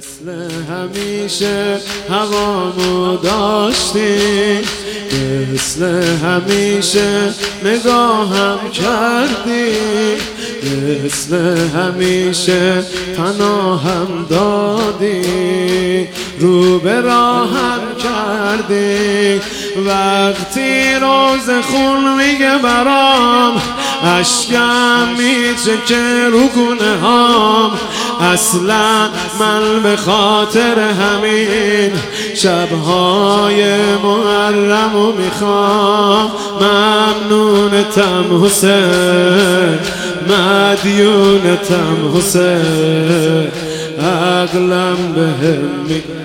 مثل همیشه هوامو داشتی، مثل همیشه نگاهم کردی، مثل همیشه پناهم دادی، رو به راهم کردی. وقتی روز خون میگه برام، اشکم میچکه رو گونه هام. اصلا من به خاطر همین شبهای محرمو میخوام. ممنونتم حسین، مدیونتم حسین، عقلم بهم میگه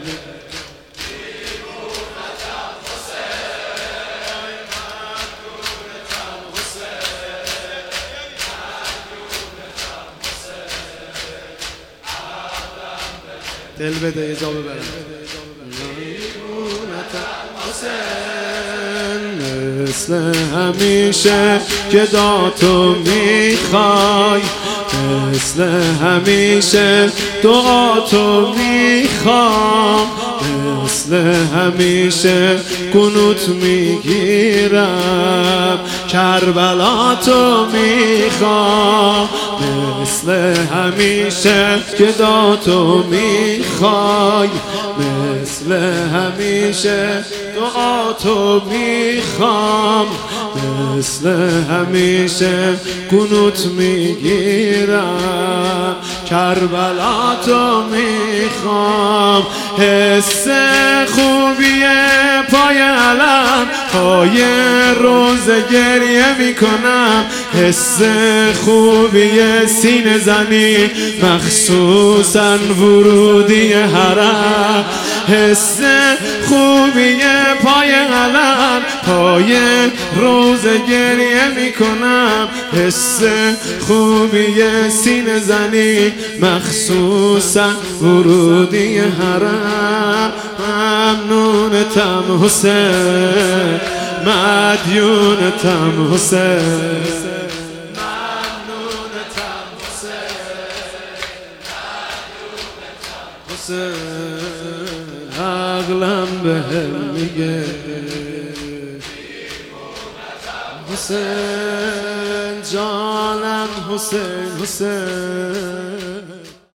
دل بده یه جا ببرم. مثل همیشه که دعاتو میخوای، مثل همیشه دعاتو میخوام، مثل همیشه قنوت میگیرم، کربلاتو میخوام. مثل همیشه که دعاتو میخوای، مثل همیشه دعاتو میخوام، مثل همیشه قنوت میگیرم، کربلاتو میخوام. حس خوبیه پای علم، پای روز گریه میکنم. حس خوبیه سینه زنی، مخصوصا ورودی حرم. حس خوبیه پای علم، پای روز گریه میکنم. حس خوبیه سینه زنی، مخصوصا ورودی حرم. ممنونتم حسین، مدیونتم حسین، ممنونتم حسین، عقلم بهم میگه حسین، جانم حسین، حسین.